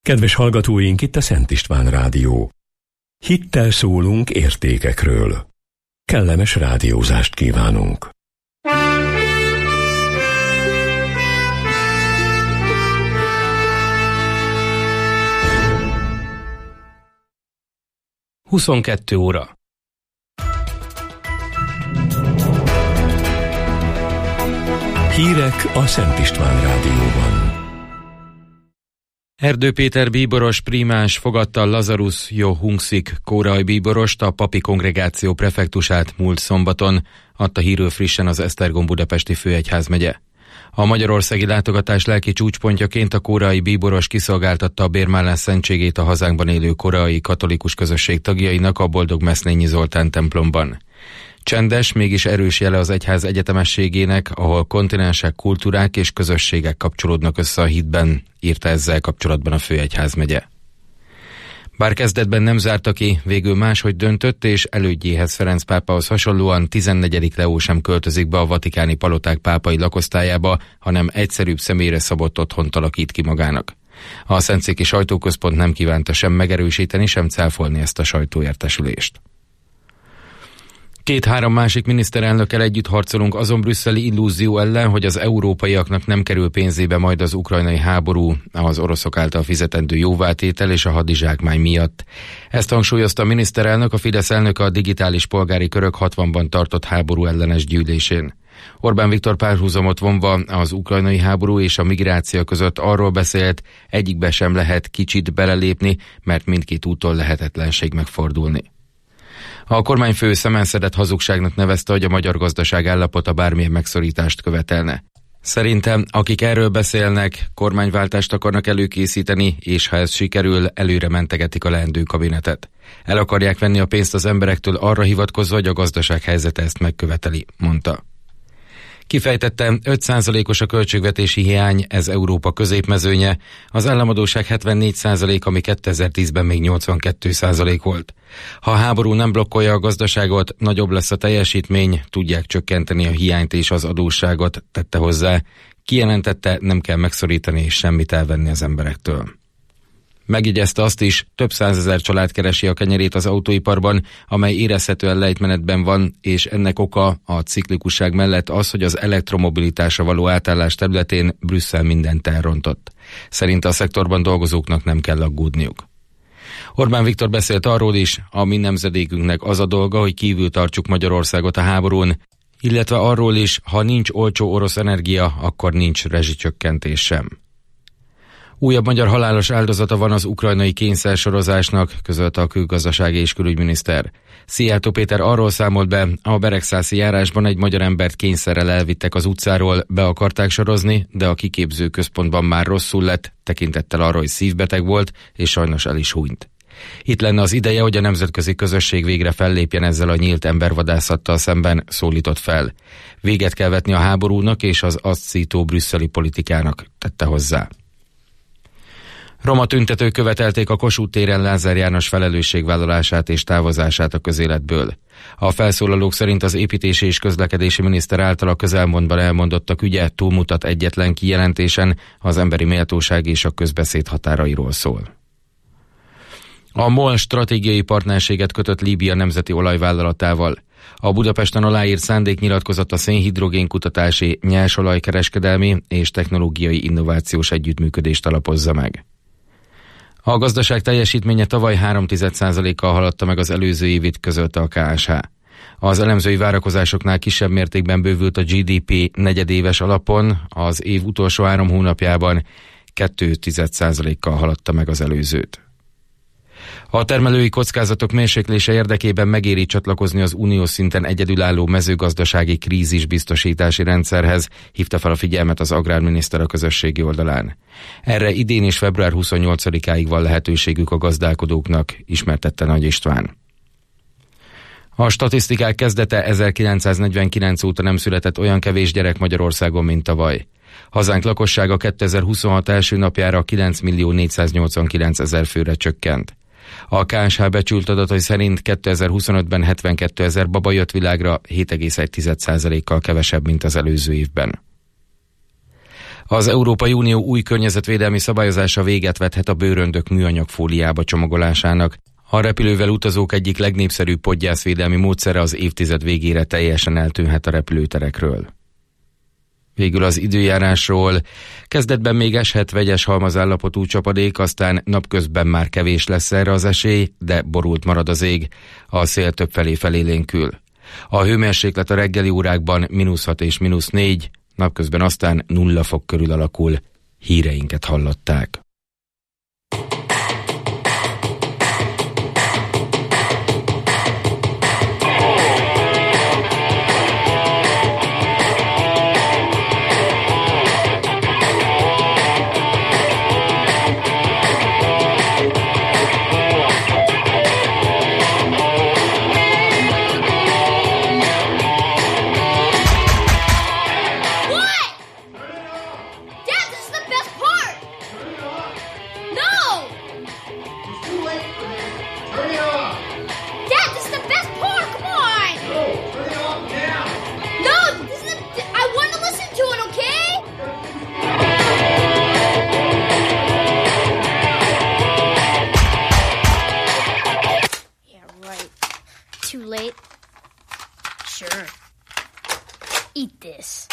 Kedves hallgatóink, itt a Szent István Rádió. Hittel szólunk értékekről. Kellemes rádiózást kívánunk. Huszonkettő óra. Hírek a Szent István Rádióban. Erdő Péter bíboros prímás fogadta Lazarus Johunszik kórai bíborost, a papi kongregáció prefektusát múlt szombaton, adta hírül frissen az Esztergom budapesti főegyházmegye. A magyarországi látogatás lelki csúcspontjaként a kórai bíboros kiszolgáltatta a bérmálás szentségét a hazánkban élő koreai katolikus közösség tagjainak a Boldog Meszlényi Zoltán templomban. Csendes, mégis erős jele az egyház egyetemességének, ahol kontinensek, kultúrák és közösségek kapcsolódnak össze a hitben, írta ezzel kapcsolatban a főegyházmegye. Bár kezdetben nem zárta ki, végül máshogy döntött, és elődjéhez, Ferenc pápához hasonlóan 14. Leó sem költözik be a vatikáni paloták pápai lakosztályába, hanem egyszerűbb személyre szabott otthont alakít ki magának. A Szentszéki Sajtóközpont nem kívánta sem megerősíteni, sem cáfolni ezt a sajtóértesülést. 2-3 másik miniszterelnökkel együtt harcolunk azon brüsszeli illúzió ellen, hogy az európaiaknak nem kerül pénzébe majd az ukrajnai háború, az oroszok által fizetendő jóvátétel és a hadizsákmány miatt. Ezt hangsúlyozta a miniszterelnök, a Fidesz elnöke a digitális polgári körök 60-ban tartott háború ellenes gyűlésén. Orbán Viktor párhuzamot vonva az ukrajnai háború és a migráció között arról beszélt, egyikbe sem lehet kicsit belelépni, mert mindkét úton lehetetlenség megfordulni. A kormányfő szemenszedett hazugságnak nevezte, hogy a magyar gazdaság állapota bármilyen megszorítást követelne. Szerintem, akik erről beszélnek, kormányváltást akarnak előkészíteni, és ha ez sikerül, előre mentegetik a leendő kabinetet. El akarják venni a pénzt az emberektől arra hivatkozva, hogy a gazdaság helyzete ezt megköveteli, mondta. Kifejtette, 5%-os a költségvetési hiány, ez Európa középmezőnye, az államadósság 74%, ami 2010-ben még 82% volt. Ha a háború nem blokkolja a gazdaságot, nagyobb lesz a teljesítmény, tudják csökkenteni a hiányt és az adósságot, tette hozzá. Kijelentette, nem kell megszorítani és semmit elvenni az emberektől. Megjegyezte azt is, több százezer család keresi a kenyerét az autóiparban, amely érezhetően lejtmenetben van, és ennek oka a ciklikusság mellett az, hogy az elektromobilitásra való átállás területén Brüsszel mindent elrontott. Szerinte a szektorban dolgozóknak nem kell aggódniuk. Orbán Viktor beszélt arról is, a mi nemzedékünknek az a dolga, hogy kívül tartsuk Magyarországot a háborún, illetve arról is, ha nincs olcsó orosz energia, akkor nincs rezsicsökkentés sem. Újabb magyar halálos áldozata van az ukrajnai kényszersorozásnak, közölte a külgazdasági és külügyminiszter. Szijjártó Péter arról számolt be, a Beregszászi járásban egy magyar embert kényszerrel elvittek az utcáról, be akarták sorozni, de a kiképző központban már rosszul lett, tekintettel arra, hogy szívbeteg volt, és sajnos el is hunyt. Itt lenne az ideje, hogy a nemzetközi közösség végre fellépjen ezzel a nyílt embervadászattal szemben, szólított fel. Véget kell vetni a háborúnak és az azt szító brüsszeli politikának, tette hozzá. Roma tüntetők követelték a Kossuth téren Lázár János felelősségvállalását és távozását a közéletből. A felszólalók szerint az építési és közlekedési miniszter által a közelmúltban elmondottak ügye túlmutat egyetlen kijelentésen, az emberi méltóság és a közbeszéd határairól szól. A MOL stratégiai partnerséget kötött Líbia nemzeti olajvállalatával. A Budapesten aláírt szándéknyilatkozat a szénhidrogén kutatási, nyersolajkereskedelmi és technológiai innovációs együttműködést alapozza meg. A gazdaság teljesítménye tavaly 3,1%-kal haladta meg az előző évit, közölte a KSH. Az elemzői várakozásoknál kisebb mértékben bővült a GDP negyedéves alapon, az év utolsó 3 hónapjában 2,1%-kal haladta meg az előzőt. A termelői kockázatok mérséklése érdekében megéri csatlakozni az uniós szinten egyedülálló mezőgazdasági krízisbiztosítási rendszerhez, hívta fel a figyelmet az agrárminiszter a közösségi oldalán. Erre idén és február 28-áig van lehetőségük a gazdálkodóknak, ismertette Nagy István. A statisztikák kezdete 1949 óta nem született olyan kevés gyerek Magyarországon, mint tavaly. Hazánk lakossága 2026 első napjára 9.489.000 főre csökkent. A KSH becsült adatai szerint 2025-ben 72 000 baba jött világra, 7,1%-kal kevesebb, mint az előző évben. Az Európai Unió új környezetvédelmi szabályozása véget vethet a bőröndök műanyag fóliába csomagolásának. A repülővel utazók egyik legnépszerűbb podgyászvédelmi módszere az évtized végére teljesen eltűnhet a repülőterekről. Végül az időjárásról. Kezdetben még eshet vegyes halmazállapotú csapadék, aztán napközben már kevés lesz erre az esély, de borult marad az ég. A szél többfelé felélénkül. A hőmérséklet a reggeli órákban -6 és -4, napközben aztán 0 fok körül alakul. Híreinket hallották. Too late? Sure. Eat this.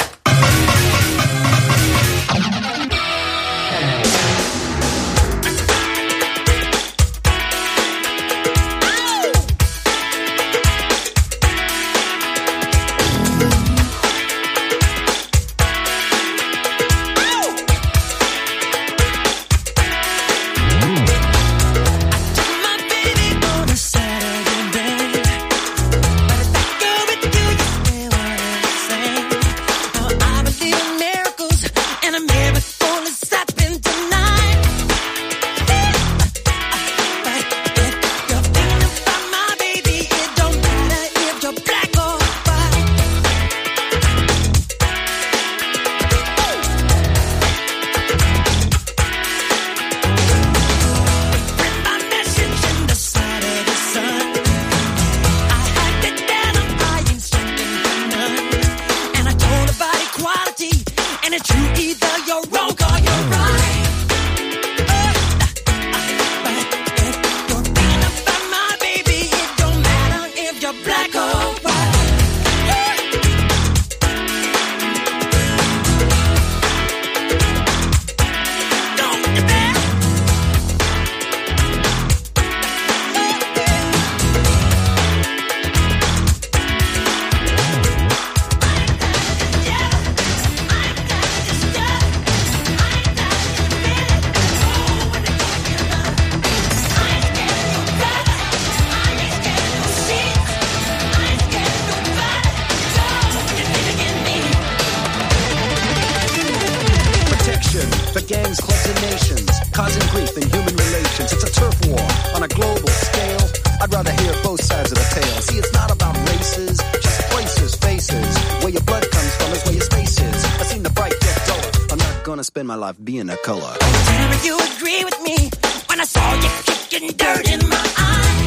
My life being a color. Tell me you agree with me when I saw you kicking dirt in my eye.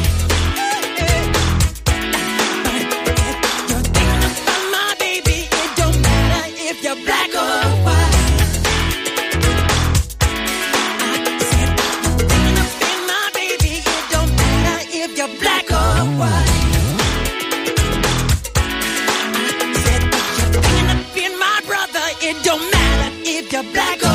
You're thinking about my baby. It don't matter if you're black or white. I said you're thinking about my baby. It don't matter if you're black or white. I said you're thinking about my brother. It don't matter if you're black or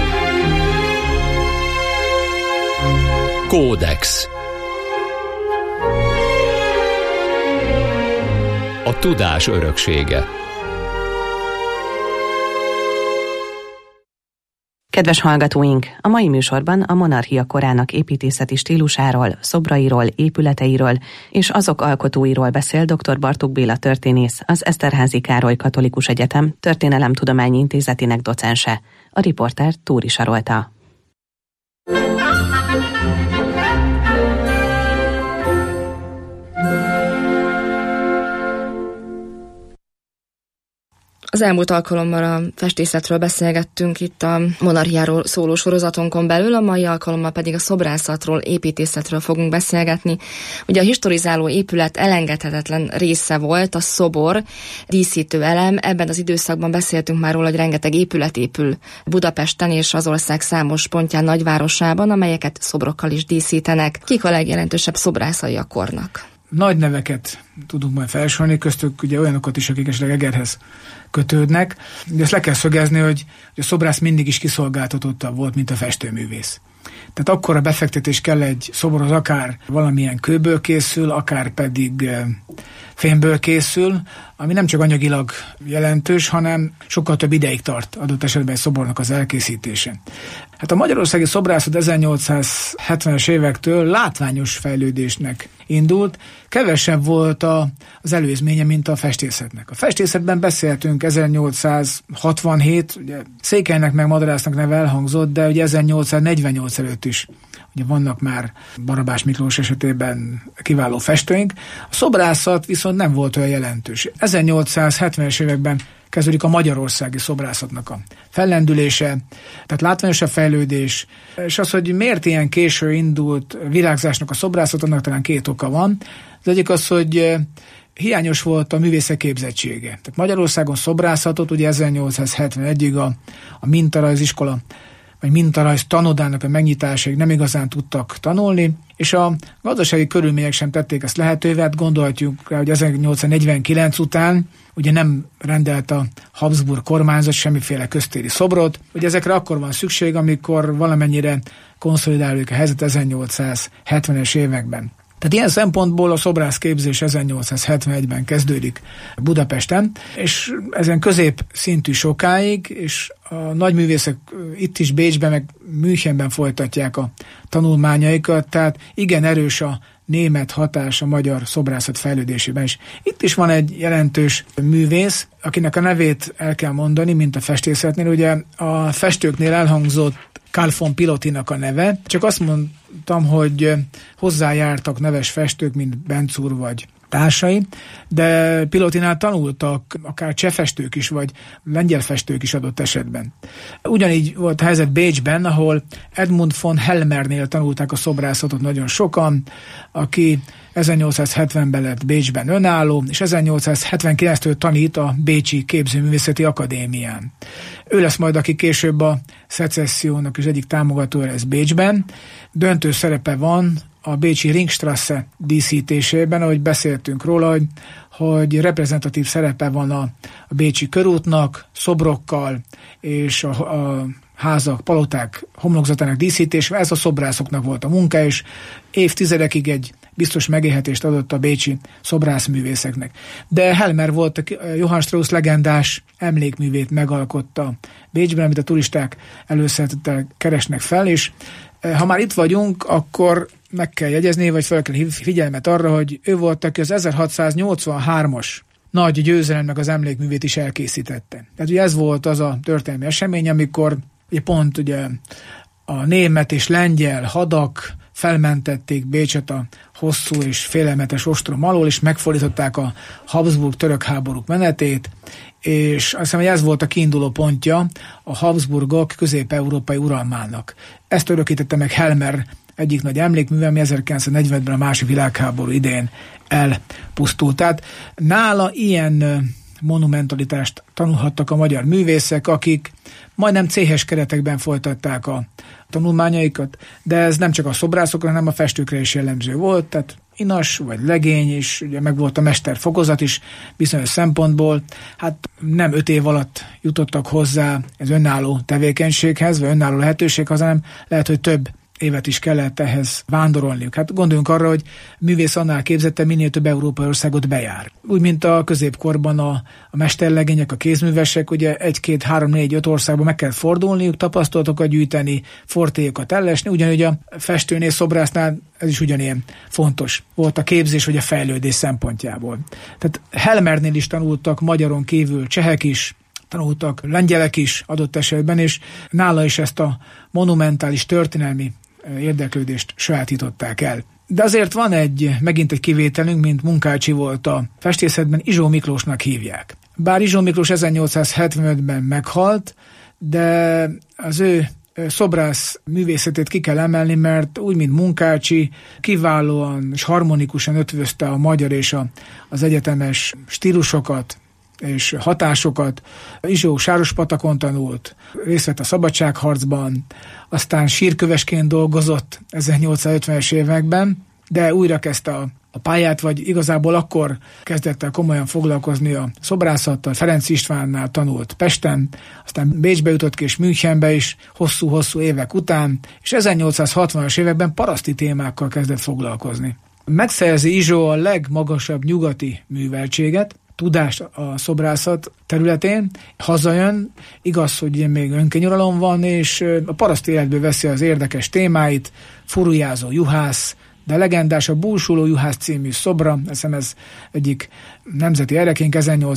Kódex. A tudás öröksége. Kedves hallgatóink! A mai műsorban a monarchia korának építészeti stílusáról, szobrairól, épületeiről és azok alkotóiról beszél dr. Bartók Béla történész, az Eszterházy Károly Katolikus Egyetem Történelemtudományi Intézetének docense. A riporter Túri Sarolta. Az elmúlt alkalommal a festészetről beszélgettünk itt a monarchiáról szóló sorozatonkon belül, a mai alkalommal pedig a szobrászatról, építészetről fogunk beszélgetni. Ugye a historizáló épület elengedhetetlen része volt a szobor, díszítő elem. Ebben az időszakban beszéltünk már róla, hogy rengeteg épület épül Budapesten és az ország számos pontján, nagyvárosában, amelyeket szobrokkal is díszítenek. Kik a legjelentősebb szobrászai a kornak? Nagy neveket tudunk majd felsorolni, köztük ugye olyanokat is, akik esetleg Egerhez kötődnek. De ezt le kell szögezni, hogy a szobrász mindig is kiszolgáltatottabb volt, mint a festőművész. Tehát akkora befektetés kell egy szoborhoz, akár valamilyen kőből készül, akár pedig fémből készül, ami nem csak anyagilag jelentős, hanem sokkal több ideig tart adott esetben egy szobornak az elkészítése. Hát a magyarországi szobrászat 1870-es évektől látványos fejlődésnek indult, kevesebb volt az előzménye, mint a festészetnek. A festészetben beszéltünk 1867, ugye Székelynek meg Madarásznak neve elhangzott, de ugye 1848 előtt is ugye vannak már Barabás Miklós esetében kiváló festőink. A szobrászat viszont nem volt olyan jelentős. 1870-es években kezdődik a magyarországi szobrászatnak a fellendülése, tehát látványosabb fejlődés, és az, hogy miért ilyen késő indult virágzásnak a szobrászat, annak talán két oka van. Az egyik az, hogy hiányos volt a művészek képzettsége. Tehát Magyarországon szobrászhatot ugye 1871-ig a mintarajziskola vagy mintarajz tanodának a megnyitásáig nem igazán tudtak tanulni, és a gazdasági körülmények sem tették ezt lehetővé, hát gondolhatjuk rá, hogy 1849 után ugye nem rendelt a Habsburg kormányzat semmiféle köztéri szobrot, hogy ezekre akkor van szükség, amikor valamennyire konszolidálódik a helyzet 1870-es években. Tehát ilyen szempontból a szobrászképzés 1871-ben kezdődik Budapesten, és ezen középszintű sokáig, és a nagyművészek itt is Bécsben, meg Münchenben folytatják a tanulmányaikat, tehát igen erős a német hatás a magyar szobrászat fejlődésében is. Itt is van egy jelentős művész, akinek a nevét el kell mondani, mint a festészetnél. Ugye a festőknél elhangzott Carl von Pilotynak a neve. Csak azt mondtam, hogy hozzájártak neves festők, mint Bencúr vagy társai, de Pilotynál tanultak akár cseh festők is, vagy lengyel festők is adott esetben. Ugyanígy volt a helyzet Bécsben, ahol Edmund von Helmernél tanulták a szobrászatot nagyon sokan, aki 1870-ben lett Bécsben önálló, és 1879-től tanít a Bécsi Képzőművészeti Akadémián. Ő lesz majd, aki később a szecessziónak is egyik támogatója lesz Bécsben. Döntő szerepe van a bécsi Ringstrasse díszítésében, ahogy beszéltünk róla, hogy reprezentatív szerepe van a bécsi körútnak, szobrokkal és a házak, paloták homlokzatának díszítésében. Ez a szobrászoknak volt a munka, és évtizedekig egy biztos megélhetést adott a bécsi szobrászművészeknek. De Helmer volt a Johann Strauss legendás emlékművét megalkotta Bécsben, amit a turisták előszeretettel keresnek fel, és ha már itt vagyunk, akkor meg kell jegyezni, vagy fel kell figyelmet arra, hogy ő volt, aki az 1683-as nagy győzelemnek az emlékművét is elkészítette. Tehát ugye ez volt az a történelmi esemény, amikor ugye pont ugye a német és lengyel hadak felmentették Bécset a hosszú és félelmetes ostrom alól, és megfordították a Habsburg-török háborúk menetét, és azt hiszem, hogy ez volt a kiinduló pontja a Habsburgok közép-európai uralmának. Ezt örökítette meg Helmer egyik nagy emlékműve, ami 1940-ben a második világháború idején elpusztult. Tehát nála ilyen monumentalitást tanulhattak a magyar művészek, akik majdnem céhes keretekben folytatták a tanulmányaikat, de ez nem csak a szobrászokra, hanem a festőkre is jellemző volt, tehát inas vagy legény is, ugye meg volt a mesterfokozat is bizonyos szempontból, hát nem 5 év alatt jutottak hozzá ez önálló tevékenységhez, vagy önálló lehetőséghez, hanem lehet, hogy több évet is kellett ehhez vándorolniuk. Hát gondoljunk arra, hogy művész annál képzette, minél több európai országot bejár. Úgy, mint a középkorban a mesterlegények, a kézművesek, ugye 1, 2, 3, 4, 5 országban meg kell fordulniuk, tapasztalatokat gyűjteni, fortéjukat ellesni, ugyanúgy a festőnél, szobrásznál ez is ugyanilyen fontos volt a képzés, vagy a fejlődés szempontjából. Tehát Helmernél is tanultak magyaron kívül csehek is, tanultak lengyelek is adott esetben, és nála is ezt a monumentális történelmi érdeklődést sajátították el. De azért van megint egy kivételünk, mint Munkácsi volt a festészetben, Izsó Miklósnak hívják. Bár Izsó Miklós 1875-ben meghalt, de az ő szobrász művészetét ki kell emelni, mert úgy, mint Munkácsi, kiválóan és harmonikusan ötvözte a magyar és az egyetemes stílusokat és hatásokat. Izsó Sárospatakon tanult, részt vett a szabadságharcban, aztán sírkövesként dolgozott 1850-es években, de újra kezdte a pályát, vagy igazából akkor kezdett el komolyan foglalkozni a szobrászattal. Ferenc Istvánnál tanult Pesten, aztán Bécsbe jutott ki és Münchenbe is hosszú-hosszú évek után, és 1860-as években paraszti témákkal kezdett foglalkozni. Megszerzi Izsó a legmagasabb nyugati műveltséget, tudást a szobrászat területén, hazajön, igaz, hogy még önkényuralom van, és a paraszt életből veszi az érdekes témáit, furujázó juhász, de legendás a Búsuló juhász című szobra, hiszem ez egyik nemzeti erekénk,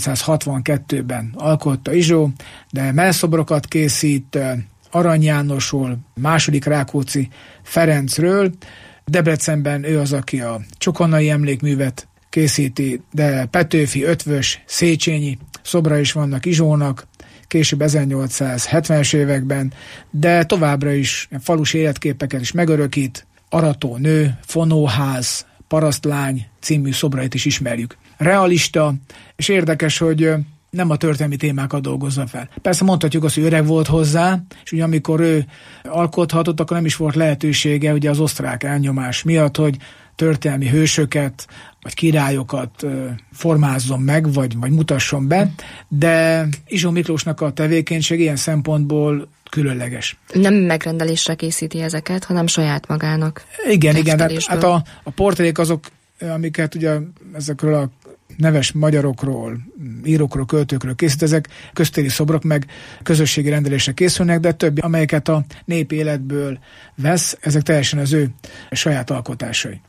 1862-ben alkotta Izsó, de mellszobrokat készít Arany Jánosról, második Rákóczi Ferencről, Debrecenben ő az, aki a Csokonnai emlékművet készíti, de Petőfi, Ötvös, Széchenyi szobra is vannak Izsónak, később 1870-es években, de továbbra is falusi életképeket is megörökít, Arató nő, Fonóház, Parasztlány című szobrait is ismerjük. Realista, és érdekes, hogy nem a történelmi témákat dolgozza fel. Persze mondhatjuk azt, hogy öreg volt hozzá, és ugye amikor ő alkothatott, akkor nem is volt lehetősége ugye az osztrák elnyomás miatt, hogy történelmi hősöket, vagy királyokat formázzon meg, vagy mutasson be, de Izsó Miklósnak a tevékenység ilyen szempontból különleges. Nem megrendelésre készíti ezeket, hanem saját magának. Igen, hát a portrék azok, amiket ugye ezekről a neves magyarokról, írókról, költőkről készít, ezek köztéri szobrok, meg közösségi rendelésre készülnek, de többi, amelyeket a népi életből vesz, ezek teljesen az ő saját alkotásai.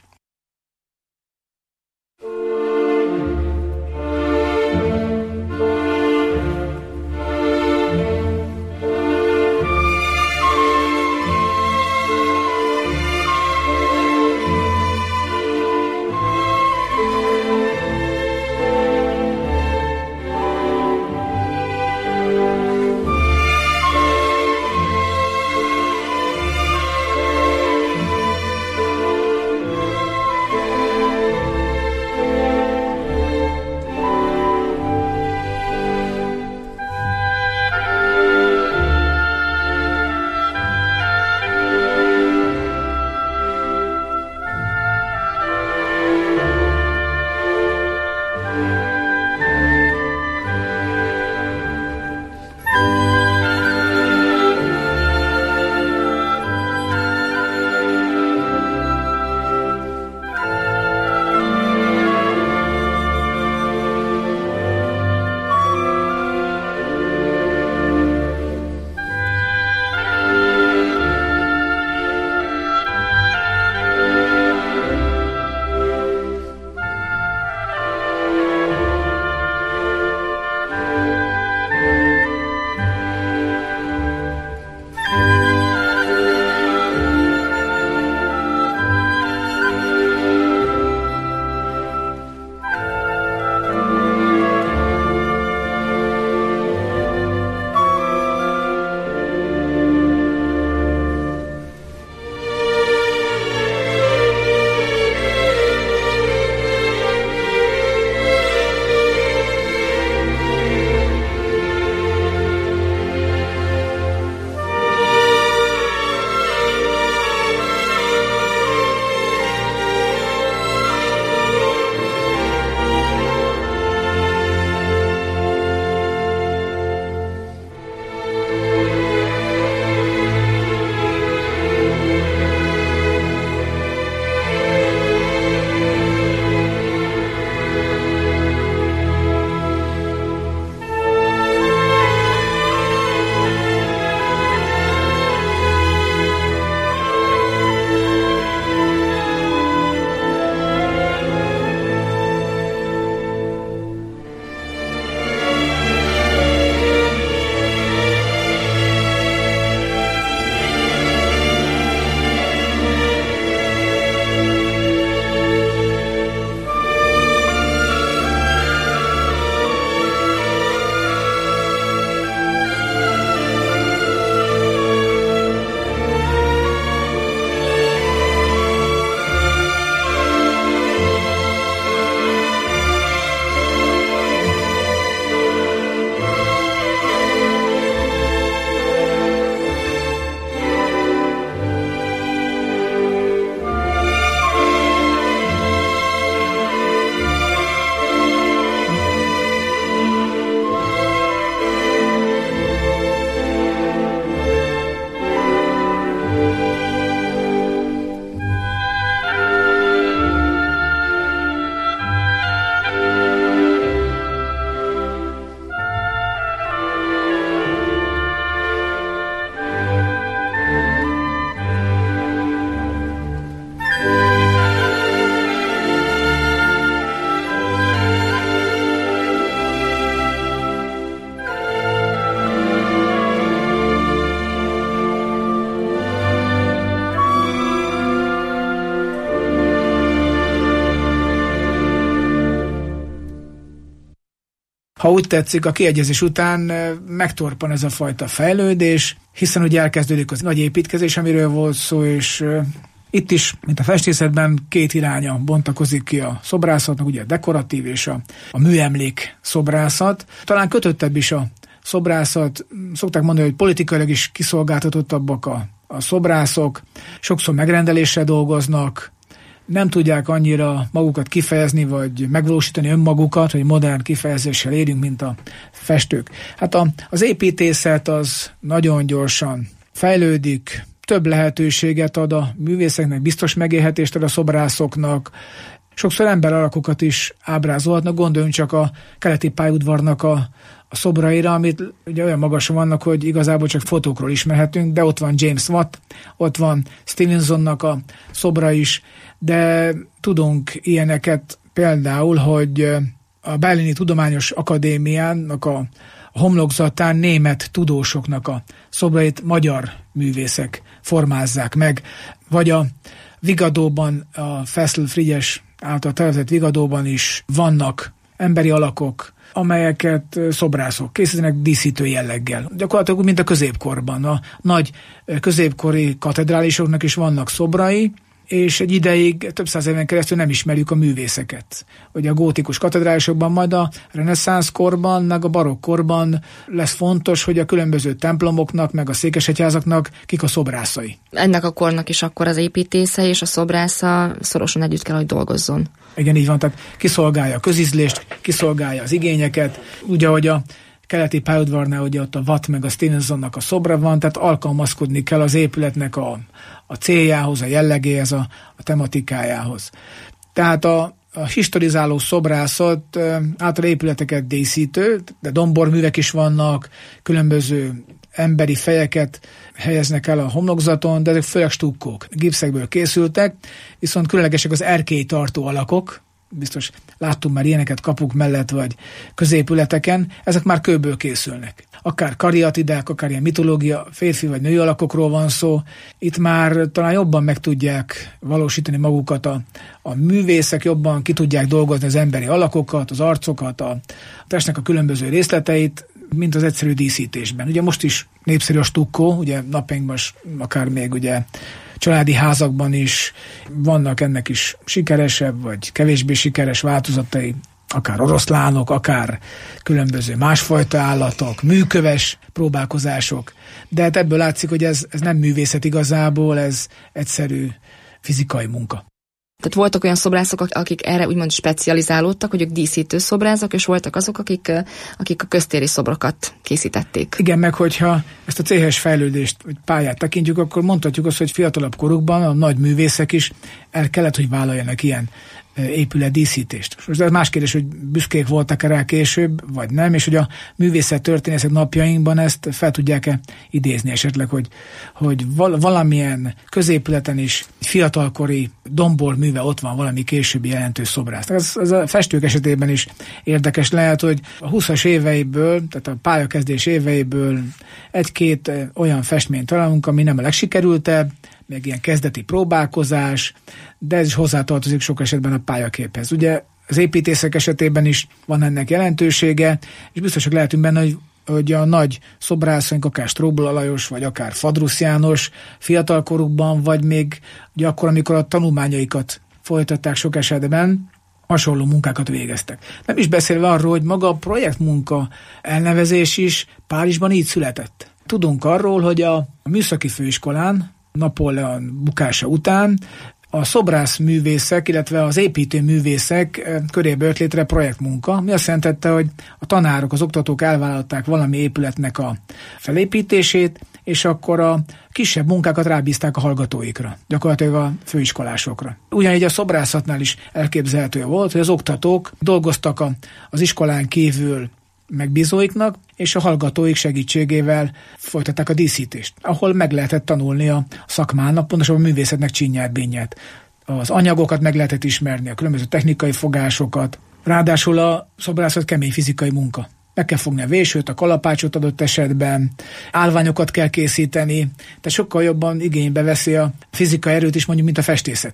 Ha úgy tetszik, a kiegyezés után megtorpan ez a fajta fejlődés, hiszen ugye elkezdődik az nagy építkezés, amiről volt szó, és itt is, mint a festészetben, két iránya bontakozik ki a szobrászatnak, ugye a dekoratív és a műemlék szobrászat. Talán kötöttebb is a szobrászat, szokták mondani, hogy politikailag is kiszolgáltatottabbak a szobrászok, sokszor megrendeléssel dolgoznak, nem tudják annyira magukat kifejezni, vagy megvalósítani önmagukat, hogy modern kifejezéssel érjünk, mint a festők. Hát az építészet az nagyon gyorsan fejlődik, több lehetőséget ad a művészeknek, biztos megélhetést ad a szobrászoknak, sokszor emberalakokat is ábrázolhatnak, gondoljunk csak a keleti pályaudvarnak a szobraira, amit ugye olyan magasan vannak, hogy igazából csak fotókról ismerhetünk, de ott van James Watt, ott van Stevensonnak a szobra is, de tudunk ilyeneket például, hogy a Berlini Tudományos Akadémiának a homlokzatán német tudósoknak a szobrait magyar művészek formázzák meg, vagy a Vigadóban, a Fessel Frigyes által tervezett Vigadóban is vannak emberi alakok, amelyeket szobrászok készítenek díszítő jelleggel. Gyakorlatilag mint a középkorban. A nagy középkori katedrálisoknak is vannak szobrai, és egy ideig, több száz éven keresztül nem ismerjük a művészeket. Ugye a gótikus katedrálisokban, majd a reneszánsz korban, meg a barokk korban lesz fontos, hogy a különböző templomoknak, meg a székesegyházaknak kik a szobrászai. Ennek a kornak is akkor az építésze és a szobrásza szorosan együtt kell, hogy dolgozzon. Igen, így van, tehát kiszolgálja a közízlést, kiszolgálja az igényeket, ugye, hogy a keleti pályaudvarnál ugye ott a Watt meg a Stevensonnak a szobra van, tehát alkalmazkodni kell az épületnek a céljához, a jellegéhez, a tematikájához. Tehát a historizáló szobrászat által épületeket díszítő, de domborművek is vannak, különböző emberi fejeket helyeznek el a homlokzaton, de ezek főleg stukkók, gipszekből készültek, viszont különlegesek az erkélytartó alakok, biztos láttunk már ilyeneket kapuk mellett, vagy középületeken, ezek már kőből készülnek. Akár kariatidák, akár ilyen mitológia, férfi vagy női alakokról van szó, itt már talán jobban meg tudják valósítani magukat a művészek, jobban ki tudják dolgozni az emberi alakokat, az arcokat, a testnek a különböző részleteit, mint az egyszerű díszítésben. Ugye most is népszerű a stukkó, ugye napjainkban akár még ugye családi házakban is vannak ennek is sikeresebb, vagy kevésbé sikeres változatai, akár oroszlánok, akár különböző másfajta állatok, műköves próbálkozások. De hát ebből látszik, hogy ez nem művészet igazából, ez egyszerű fizikai munka. Tehát voltak olyan szobrászok, akik erre úgymond specializálódtak, hogy ők díszítő szobrászok, és voltak azok, akik a köztéri szobrokat készítették. Igen, meg hogyha ezt a céhes fejlődést, vagy pályát tekintjük, akkor mondhatjuk azt, hogy fiatalabb korukban a nagy művészek is el kellett, hogy vállaljanak ilyen épületdíszítést. Most ez más kérdés, hogy büszkék voltak-e rá később, vagy nem, és hogy a művészet történészek napjainkban ezt fel tudják-e idézni esetleg, hogy valamilyen középületen is fiatalkori domborműve ott van valami későbbi jelentős szobrász. Ez a festők esetében is érdekes lehet, hogy a 20-as éveiből, tehát a pályakezdés éveiből egy-két olyan festményt találunk, ami nem a legsikerültebb, meg ilyen kezdeti próbálkozás, de ez is hozzátartozik sok esetben a pályaképhez. Ugye az építészek esetében is van ennek jelentősége, és biztosak lehetünk benne, hogy a nagy szobrászaink, akár Stróbl Lajos, vagy akár Fadrusz János fiatalkorukban, vagy még ugye akkor, amikor a tanulmányaikat folytatták sok esetben, hasonló munkákat végeztek. Nem is beszélve arról, hogy maga a projektmunka elnevezés is Párizsban így született. Tudunk arról, hogy a műszaki főiskolán Napóleon bukása után a szobrászművészek, illetve az építőművészek körébe jött létre projektmunka, ami azt jelentette, hogy a tanárok, az oktatók elvállalták valami épületnek a felépítését, és akkor a kisebb munkákat rábízták a hallgatóikra, gyakorlatilag a főiskolásokra. Ugyanígy a szobrászatnál is elképzelhető volt, hogy az oktatók dolgoztak az iskolán kívül megbízóiknak, és a hallgatóik segítségével folytatták a díszítést, ahol meg lehetett tanulni a szakmának, pontosabban a művészetnek csínyát, bínyát. Az anyagokat meg lehetett ismerni, a különböző technikai fogásokat. Ráadásul a szobrászat kemény fizikai munka. Meg kell fogni a vésőt, a kalapácsot adott esetben, állványokat kell készíteni, tehát sokkal jobban igénybe veszi a fizikai erőt is, mondjuk, mint a festészet.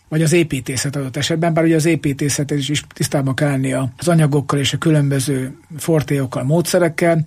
vagy az építészet adott esetben, bár ugye az építészet is tisztában kell lenni az anyagokkal és a különböző fortéokkal, módszerekkel,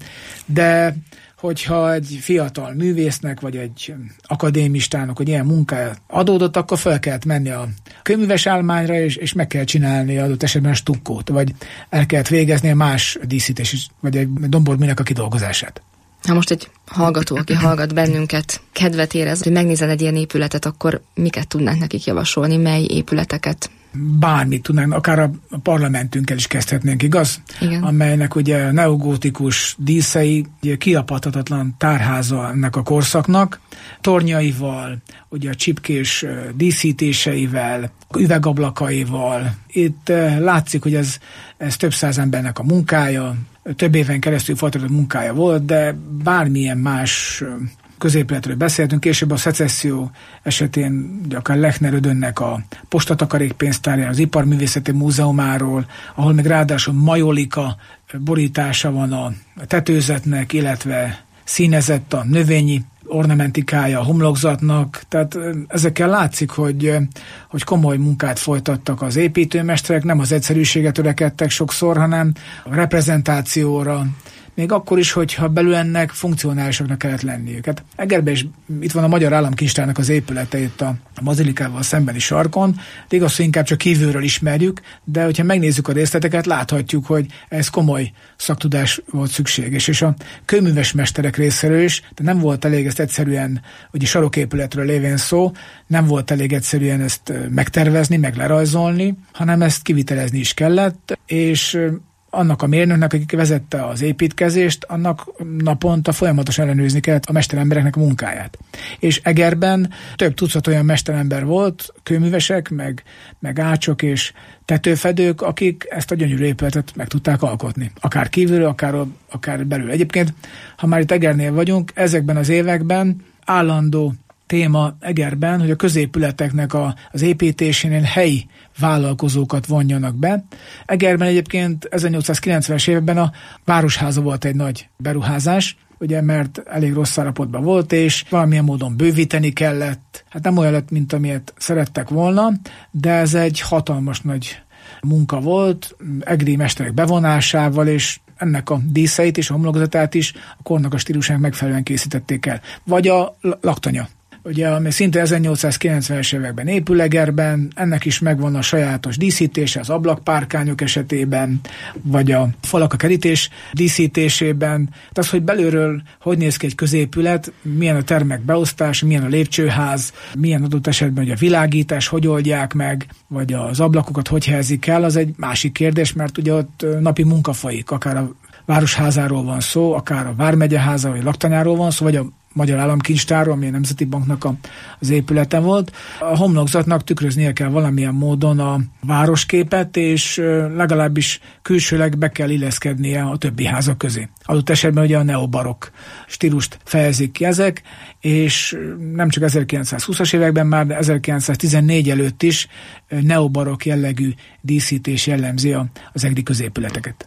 de hogyha egy fiatal művésznek, vagy egy akadémistának, hogy ilyen munkája adódott, akkor fel kellett menni a kőműves állományra, és meg kell csinálni adott esetben a stukkót, vagy el kellett végezni más díszítés, vagy egy domborműnek a kidolgozását. Ha most egy hallgató, aki hallgat bennünket, kedvet érez, hogy megnézel egy ilyen épületet, akkor miket tudnánk nekik javasolni, mely épületeket? Bármit tudnánk, akár a parlamentünkkel is kezdhetnénk, igaz? Igen. Amelynek ugye neogótikus díszei, ugye kiapadhatatlan tárháza ennek a korszaknak, tornyaival, ugye a csipkés díszítéseivel, üvegablakaival. Itt látszik, hogy ez több száz embernek a munkája, több éven keresztül folytatott munkája volt, de bármilyen más középületről beszéltünk, később a szecesszió esetén ugye akár Lechner Ödönnek a postatakarékpénztárjáról, az Iparművészeti Múzeumáról, ahol még ráadásul majolika borítása van a tetőzetnek, illetve színezett a növényi ornamentikája a homlokzatnak, tehát ezekkel látszik, hogy komoly munkát folytattak az építőmesterek, nem az egyszerűséget törekedtek sokszor, hanem a reprezentációra, még akkor is, hogyha belül ennek funkcionálisoknak kellett lenniük. Hát Egerben is itt van a Magyar Államkincstárnak az épülete itt a bazilikával szembeni sarkon, de igaz, hogy inkább csak kívülről ismerjük, de hogyha megnézzük a részleteket, láthatjuk, hogy ez komoly szaktudás volt szükséges, és a kőműves mesterek részéről is, de nem volt elég ezt egyszerűen, ugye saroképületről lévén szó, nem volt elég egyszerűen ezt megtervezni, meg lerajzolni, hanem ezt kivitelezni is kellett, és annak a mérnöknek, aki vezette az építkezést, annak naponta folyamatosan ellenőrizni kellett a mesterembereknek a munkáját. És Egerben több tucat olyan mesterember volt, kőművesek, meg ácsok és tetőfedők, akik ezt a gyönyörű épületet meg tudták alkotni. Akár kívülről, akár belül. Egyébként, ha már itt Egernél vagyunk, ezekben az években állandó téma Egerben, hogy a középületeknek az építésénél helyi vállalkozókat vonjanak be. Egerben egyébként 1890-es években a Városháza volt egy nagy beruházás, ugye, mert elég rossz állapotban volt, és valamilyen módon bővíteni kellett. Hát nem olyan lett, mint amilyet szerettek volna, de ez egy hatalmas nagy munka volt, egri mesterek bevonásával, és ennek a díszeit és a homlokzatát is a kornak a stílusának megfelelően készítették el. Vagy a laktanya. Ugye, ami szinte 1890-es években épül Egerben, ennek is megvan a sajátos díszítése az ablakpárkányok esetében, vagy a falak a kerítés díszítésében. Tehát az, hogy belülről hogy néz ki egy középület, milyen a termek beosztás, milyen a lépcsőház, milyen adott esetben hogy a világítás, hogy oldják meg, vagy az ablakokat hogy helyezik el, az egy másik kérdés, mert ugye ott napi munka folyik, akár a Városházáról van szó, akár a Vármegyeháza, vagy a laktanyáról van szó, vagy a Magyar Államkincstárról, ami a Nemzeti Banknak az épülete volt. A homlokzatnak tükröznie kell valamilyen módon a városképet, és legalábbis külsőleg be kell illeszkednie a többi házak közé. Adott esetben ugye a neobarokk stílust fejezik ki ezek, és nem csak 1920-as években már, de 1914 előtt is neobarokk jellegű díszítés jellemzi az egri középületeket.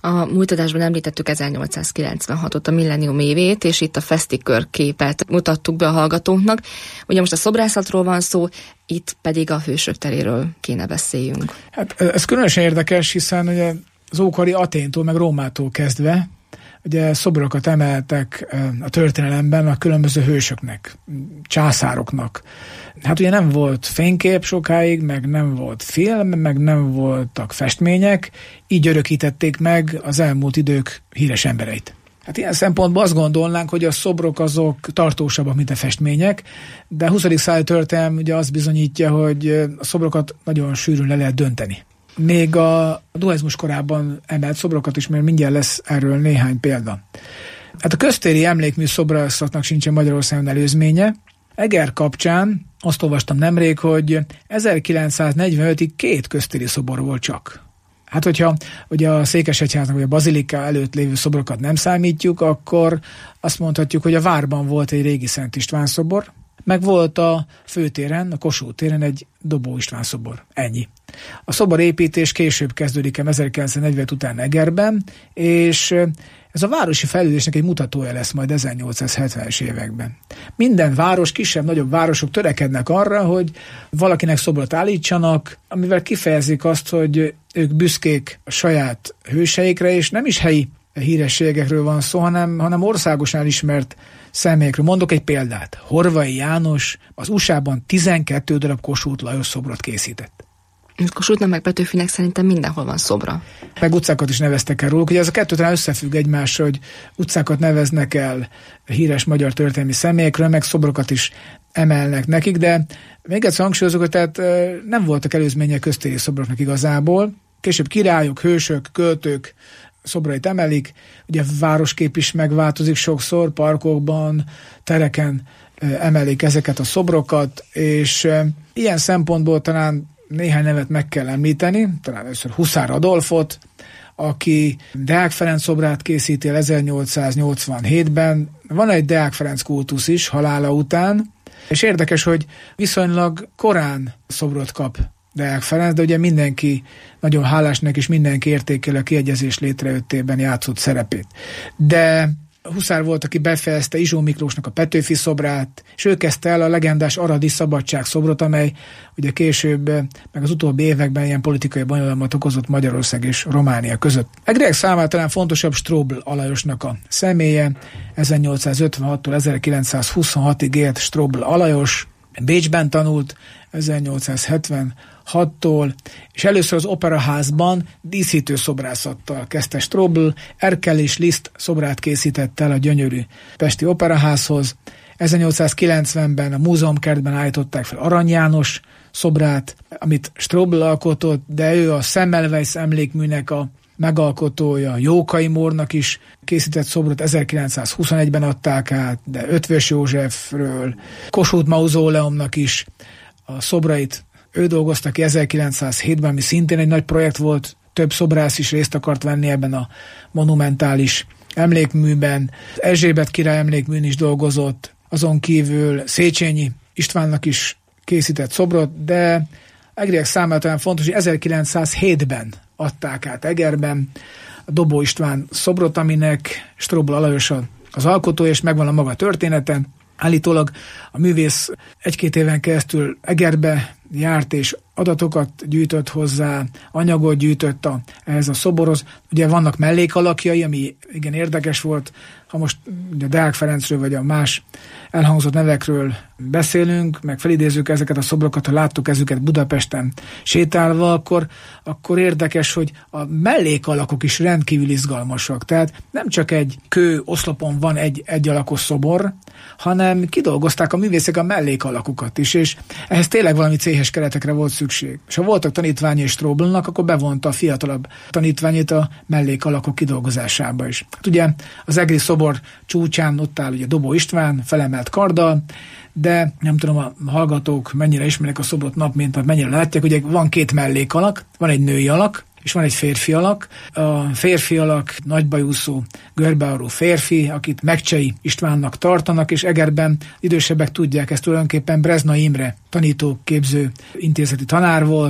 A múlt adásban említettük 1896-ot, a millennium évét, és itt a Festikör képet mutattuk be a hallgatóknak. Ugye most a szobrászatról van szó, itt pedig a Hősök teréről kéne beszéljünk. Hát ez különösen érdekes, hiszen ugye az ókori Aténtól, meg Rómától kezdve ugye szobrokat emeltek a történelemben a különböző hősöknek, császároknak. Hát ugye nem volt fénykép sokáig, meg nem volt film, meg nem voltak festmények, így örökítették meg az elmúlt idők híres embereit. Hát ilyen szempontból azt gondolnánk, hogy a szobrok azok tartósabbak, mint a festmények, de a 20. századi történelem ugye azt bizonyítja, hogy a szobrokat nagyon sűrűn le lehet dönteni. Még a dualizmus korában emelt szobrokat is, mert mindjárt lesz erről néhány példa. Hát a köztéri emlékmű szobrászatnak sincsen Magyarországon előzménye. Eger kapcsán azt olvastam nemrég, hogy 1945-ig 2 köztéri szobor volt csak. Hát hogyha ugye a Székesegyháznak vagy a Bazilika előtt lévő szobrokat nem számítjuk, akkor azt mondhatjuk, hogy a várban volt egy régi Szent István szobor, meg volt a főtéren, a Kossuth téren egy Dobó István szobor. Ennyi. A szoborépítés később kezdődik 1945 után Egerben, és ez a városi fejlődésnek egy mutatója lesz majd 1870-es években. Minden város, kisebb-nagyobb városok törekednek arra, hogy valakinek szobrot állítsanak, amivel kifejezik azt, hogy ők büszkék a saját hőseikre, és nem is helyi hírességekről van szó, hanem országosan ismert személyekről. Mondok egy példát. Horvai János az USA-ban 12 darab Kossuth Lajos szobrot készített. Kossuthnak meg Petőfinek szerintem mindenhol van szobra. Meg utcákat is neveztek el róluk. Ugye ez a kettő talán összefügg egymásra, hogy utcákat neveznek el híres magyar történelmi személyekről, meg szobrokat is emelnek nekik, de még egyszer hangsúlyozok, hogy tehát nem voltak előzmények köztéri szobroknak igazából. Később királyok, hősök, költők szobrait emelik, ugye városkép is megváltozik sokszor, parkokban, tereken emelik ezeket a szobrokat, és ilyen szempontból talán néhány nevet meg kell említeni, talán először Huszár Adolfot, aki Deák Ferenc szobrát készíti el 1887-ben. Van egy Deák Ferenc kultusz is halála után, és érdekes, hogy viszonylag korán szobrot kap Deák Ferenc, de ugye mindenki nagyon hálásnak, és mindenki értékel a kiegyezés létrejöttében játszott szerepét. De Huszár volt, aki befejezte Izsó Miklósnak a Petőfi szobrát, és ő kezdte el a legendás Aradi Szabadság szobrot, amely ugye később, meg az utóbbi években ilyen politikai bonyodalmat okozott Magyarország és Románia között. Egriek számára talán fontosabb Strobl Alajosnak a személye. 1856-tól 1926-ig élt Strobl Alajos, Bécsben tanult, 1876-tól, és először az Operaházban díszítő szobrászattal kezdte Strobl, Erkel és Liszt szobrát készített el a gyönyörű pesti Operaházhoz. 1890-ben a múzeumkertben állították fel Arany János szobrát, amit Strobl alkotott, de ő a Semmelweis emlékműnek a megalkotója, Jókai Mórnak is készített szobrot, 1921-ben adták át, de Ötvös Józsefről, Kossuth mauzóleumnak is a szobrait ő dolgozta ki 1907-ben, ami szintén egy nagy projekt volt, több szobrász is részt akart venni ebben a monumentális emlékműben. Erzsébet király emlékműn is dolgozott, azon kívül Széchenyi Istvánnak is készített szobrot, de Egriek számára talán fontos, hogy 1907-ben adták át Egerben a Dobó István szobrot, aminek Strobl Alajos az alkotója, és megvan a maga története. Állítólag a művész 1-2 éven keresztül Egerbe járt, és adatokat gyűjtött hozzá, anyagot gyűjtött ehhez a szoborhoz. Ugye vannak mellékalakjai, ami igen érdekes volt. Ha most ugye Deák Ferencről vagy a más elhangzott nevekről beszélünk, meg felidézzük ezeket a szobrokat, ha láttuk ezeket Budapesten sétálva, akkor érdekes, hogy a mellékalakok is rendkívül izgalmasak. Tehát nem csak egy kő oszlopon van egy alakos szobor, hanem kidolgozták a művészek a mellékalakokat is, és ehhez tényleg valami céhes keretekre volt szükség. És ha voltak tanítványi és Stroblnak, akkor bevonta a fiatalabb tanítványét a mellékalakok kidolgozásába is. Hát ugye az egri szobor csúcsán ott áll ugye Dobó István felemelt karddal, de nem tudom, a hallgatók mennyire ismerik a szobrot nap, mint mennyire látják, ugye van 2 mellékalak, van egy női alak, és van egy férfi alak. A férfi alak nagybajuszú, görbearú férfi, akit Megcsei Istvánnak tartanak, és Egerben idősebbek tudják, ezt tulajdonképpen Brezna Imre tanítóképző intézeti tanár volt,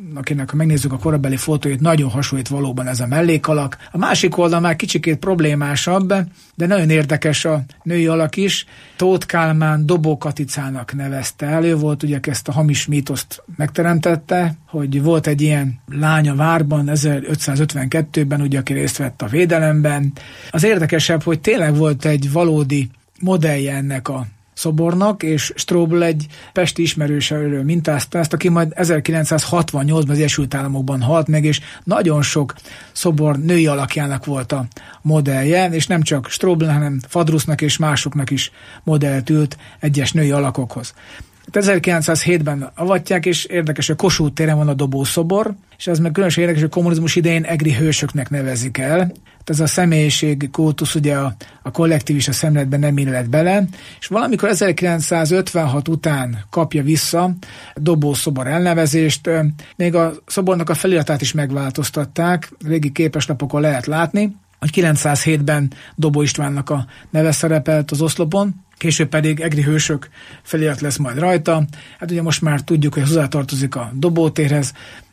akinek ha megnézzük a korabeli fotóit, nagyon hasonlít valóban ez a mellékalak. A másik oldal már kicsikét problémásabb, de nagyon érdekes a női alak is. Tóth Kálmán Dobó Katicának nevezte el. Ő volt ugye, ezt a hamis mítoszt megteremtette, hogy volt egy ilyen lány a várban 1552-ben, ugye, aki részt vett a védelemben. Az érdekesebb, hogy tényleg volt egy valódi modellje ennek a szobornak, és Strobl egy pesti ismerősről mintázta ezt, aki majd 1968-ban az Egyesült Államokban halt meg, és nagyon sok szobor női alakjának volt a modellje, és nem csak Strobl, hanem Fadrusznak és másoknak is modellt ült egyes női alakokhoz. 1907-ben avatják, és érdekes, hogy Kossuth téren van a dobószobor, és ez meg különösen érdekes, hogy a kommunizmus idején egri hősöknek nevezik el. Ez a személyiség kultusz ugye a kollektivista szemléletben nem illett bele, és valamikor 1956 után kapja vissza a dobószobor elnevezést, még a szobornak a feliratát is megváltoztatták, régi képeslapokon lehet látni, hogy 907-ben Dobó Istvánnak a neve szerepelt az oszlopon, később pedig egri hősök felirat lesz majd rajta. Hát ugye most már tudjuk, hogy hozzátartozik a dobótérhez.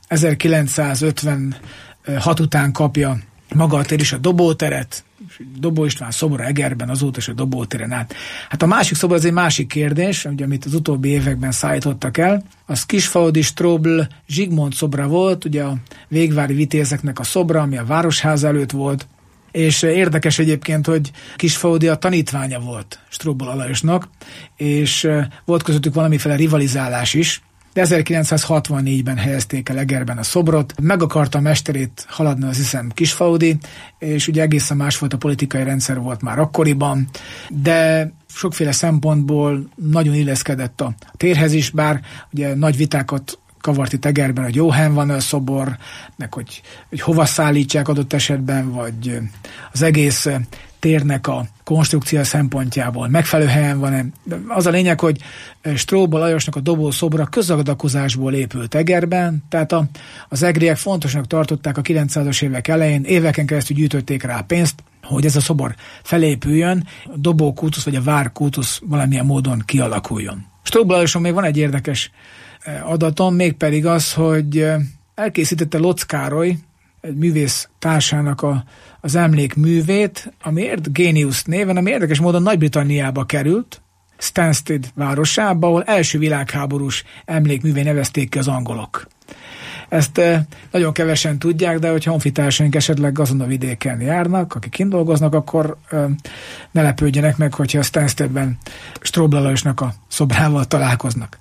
1956 után kapja maga a tér is a dobóteret, Dobó István szobora Egerben, azóta is a dobótéren át. Hát a másik szobor az egy másik kérdés, ugye, amit az utóbbi években szállítottak el. Az Kisfaudi Strobl Zsigmond szobra volt, ugye a végvári vitézeknek a szobra, ami a Városháza előtt volt, és érdekes egyébként, hogy Kisfaudi a tanítványa volt Strobl Alajosnak, és volt közöttük valamiféle rivalizálás is, de 1964-ben helyezték el Egerben a szobrot. Meg akarta a mesterét haladni, azt hiszem, Kisfaudi, és ugye egészen más volt a politikai rendszer volt már akkoriban, de sokféle szempontból nagyon illeszkedett a térhez is, bár ugye nagy vitákat kavart itt Egerben, hogy jó helyen van a szobor, meg hogy hova szállítsák adott esetben, vagy az egész térnek a konstrukció szempontjából megfelelő helyen van-e. De az a lényeg, hogy Strobl Lajosnak a dobószobra közadakozásból épült Egerben, tehát az egriek fontosnak tartották a 900-as évek elején, éveken keresztül gyűjtötték rá pénzt, hogy ez a szobor felépüljön, a dobókultusz vagy a várkultusz valamilyen módon kialakuljon. Strobl Lajoson még van egy érdekes adatom, mégpedig az, hogy elkészítette Lotz Károly, egy művész társának az emlékművét, ami Génius néven, ami érdekes módon Nagy-Britanniába került, Stansted városába, ahol első világháborús emlékművé nevezték ki az angolok. Ezt nagyon kevesen tudják, de hogyha honfitársaink esetleg azon a vidéken járnak, akik kint dolgoznak, akkor ne lepődjenek meg, hogyha a Stanstedben Strobl Lajosnak a szobrával találkoznak.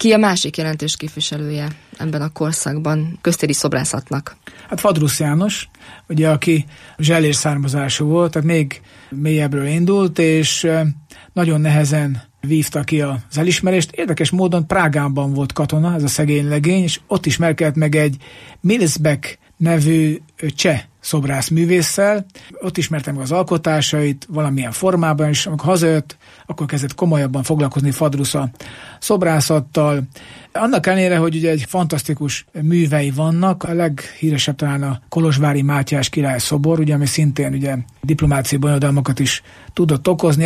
Ki a másik jelentős képviselője ebben a korszakban köztéri szobrászatnak? Hát Fadrusz János, ugye, aki zsellér származású volt, tehát még mélyebbről indult, és nagyon nehezen vívta ki az elismerést. Érdekes módon Prágában volt katona, ez a szegény legény, és ott ismerkedett meg egy Milsbeck nevű cseh szobrászművésszel. Ott ismertem meg az alkotásait valamilyen formában, és amikor hazajött, akkor kezdett komolyabban foglalkozni Fadrusz a szobrászattal. Annak ellenére, hogy ugye egy fantasztikus művei vannak, a leghíresebb talán a Kolozsvári Mátyás király szobor, ugye, ami szintén ugye diplomáciai bonyodalmakat is tudott okozni,